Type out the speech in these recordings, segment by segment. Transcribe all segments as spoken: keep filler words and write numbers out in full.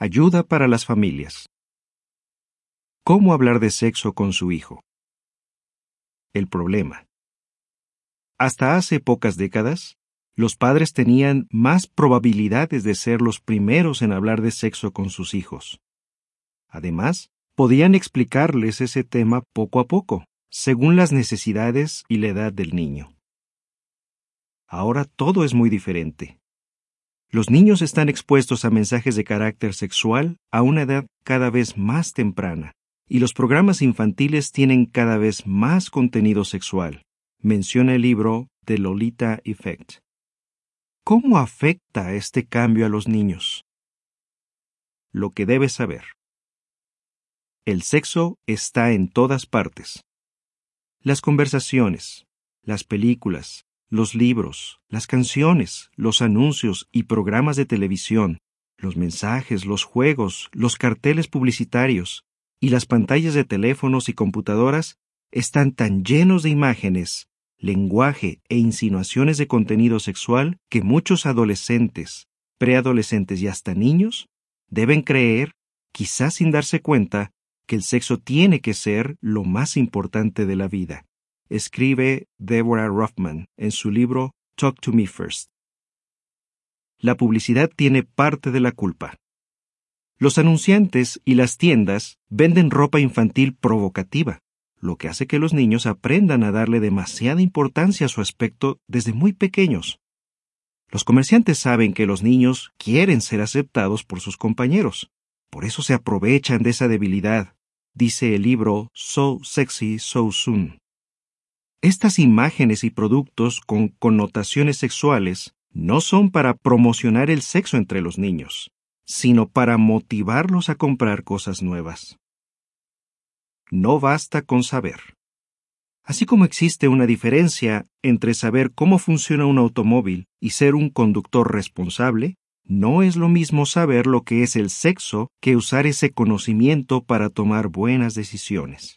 Ayuda para las familias. ¿Cómo hablar de sexo con su hijo? El problema. Hasta hace pocas décadas, los padres tenían más probabilidades de ser los primeros en hablar de sexo con sus hijos. Además, podían explicarles ese tema poco a poco, según las necesidades y la edad del niño. Ahora todo es muy diferente. Los niños están expuestos a mensajes de carácter sexual a una edad cada vez más temprana, y los programas infantiles tienen cada vez más contenido sexual, menciona el libro The Lolita Effect. ¿Cómo afecta este cambio a los niños? Lo que debes saber. El sexo está en todas partes. Las conversaciones, las películas, los libros, las canciones, los anuncios y programas de televisión, los mensajes, los juegos, los carteles publicitarios y las pantallas de teléfonos y computadoras están tan llenos de imágenes, lenguaje e insinuaciones de contenido sexual que muchos adolescentes, preadolescentes y hasta niños deben creer, quizás sin darse cuenta, que el sexo tiene que ser lo más importante de la vida. Escribe Deborah Ruffman en su libro Talk to Me First. La publicidad tiene parte de la culpa. Los anunciantes y las tiendas venden ropa infantil provocativa, lo que hace que los niños aprendan a darle demasiada importancia a su aspecto desde muy pequeños. Los comerciantes saben que los niños quieren ser aceptados por sus compañeros. Por eso se aprovechan de esa debilidad, dice el libro So Sexy, So Soon. Estas imágenes y productos con connotaciones sexuales no son para promocionar el sexo entre los niños, sino para motivarlos a comprar cosas nuevas. No basta con saber. Así como existe una diferencia entre saber cómo funciona un automóvil y ser un conductor responsable, no es lo mismo saber lo que es el sexo que usar ese conocimiento para tomar buenas decisiones.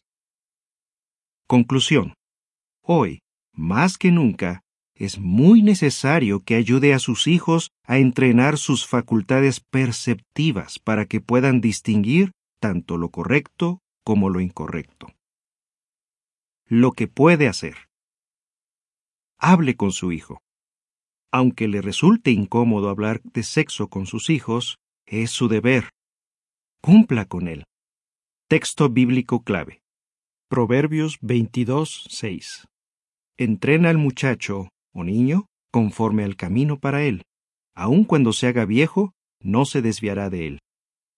Conclusión. Hoy, más que nunca, es muy necesario que ayude a sus hijos a entrenar sus facultades perceptivas para que puedan distinguir tanto lo correcto como lo incorrecto. Lo que puede hacer. Hable con su hijo. Aunque le resulte incómodo hablar de sexo con sus hijos, es su deber. Cumpla con él. Texto bíblico clave. Proverbios veintidós, seis. Entrena al muchacho o niño conforme al camino para él. Aun cuando se haga viejo, no se desviará de él.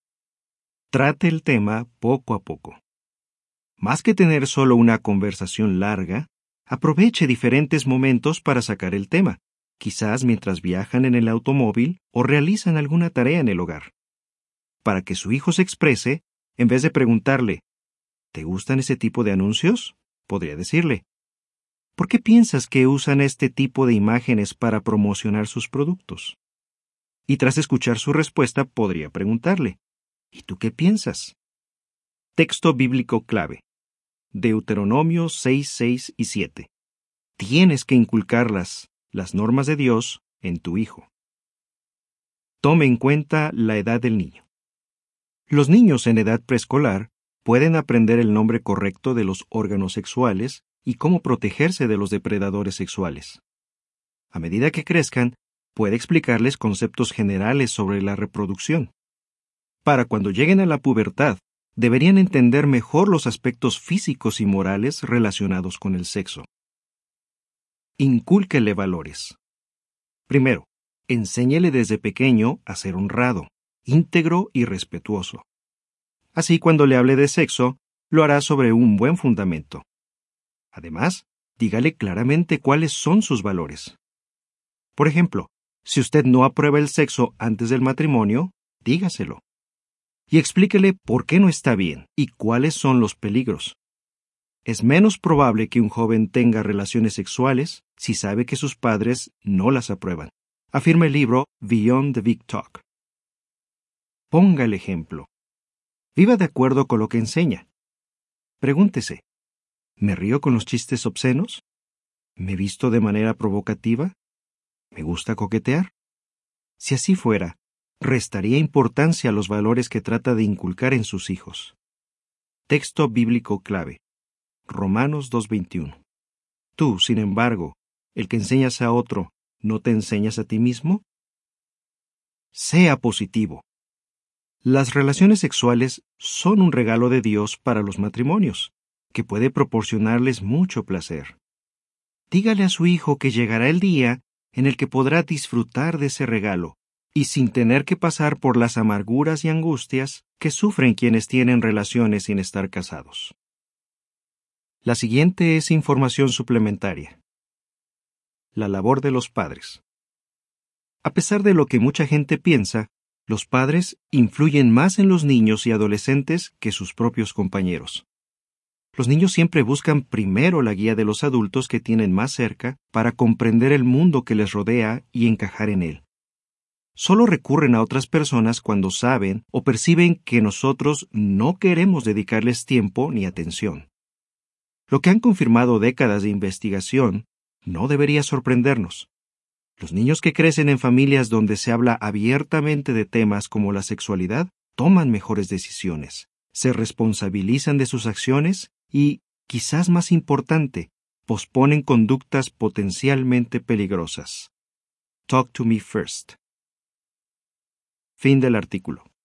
Trate el tema poco a poco. Más que tener solo una conversación larga, aproveche diferentes momentos para sacar el tema, quizás mientras viajan en el automóvil o realizan alguna tarea en el hogar. Para que su hijo se exprese, en vez de preguntarle, ¿te gustan ese tipo de anuncios?, podría decirle, ¿por qué piensas que usan este tipo de imágenes para promocionar sus productos? Y tras escuchar su respuesta, podría preguntarle, ¿y tú qué piensas? Texto bíblico clave. Deuteronomio seis, seis y siete. Tienes que inculcarlas, las normas de Dios, en tu hijo. Tome en cuenta la edad del niño. Los niños en edad preescolar pueden aprender el nombre correcto de los órganos sexuales y cómo protegerse de los depredadores sexuales. A medida que crezcan, puede explicarles conceptos generales sobre la reproducción. Para cuando lleguen a la pubertad, deberían entender mejor los aspectos físicos y morales relacionados con el sexo. Incúlquele valores. Primero, enséñele desde pequeño a ser honrado, íntegro y respetuoso. Así, cuando le hable de sexo, lo hará sobre un buen fundamento. Además, dígale claramente cuáles son sus valores. Por ejemplo, si usted no aprueba el sexo antes del matrimonio, dígaselo. Y explíquele por qué no está bien y cuáles son los peligros. Es menos probable que un joven tenga relaciones sexuales si sabe que sus padres no las aprueban, afirma el libro Beyond the Big Talk. Ponga el ejemplo. Viva de acuerdo con lo que enseña. Pregúntese, ¿me río con los chistes obscenos? ¿Me visto de manera provocativa? ¿Me gusta coquetear? Si así fuera, restaría importancia a los valores que trata de inculcar en sus hijos. Texto bíblico clave. Romanos dos veintiuno. Tú, sin embargo, el que enseñas a otro, ¿no te enseñas a ti mismo? Sea positivo. Las relaciones sexuales son un regalo de Dios para los matrimonios, que puede proporcionarles mucho placer. Dígale a su hijo que llegará el día en el que podrá disfrutar de ese regalo, y sin tener que pasar por las amarguras y angustias que sufren quienes tienen relaciones sin estar casados. La siguiente es información suplementaria. La labor de los padres. A pesar de lo que mucha gente piensa, los padres influyen más en los niños y adolescentes que sus propios compañeros. Los niños siempre buscan primero la guía de los adultos que tienen más cerca para comprender el mundo que les rodea y encajar en él. Solo recurren a otras personas cuando saben o perciben que nosotros no queremos dedicarles tiempo ni atención. Lo que han confirmado décadas de investigación no debería sorprendernos. Los niños que crecen en familias donde se habla abiertamente de temas como la sexualidad toman mejores decisiones, se responsabilizan de sus acciones y, quizás más importante, posponen conductas potencialmente peligrosas. Talk to me first. Fin del artículo.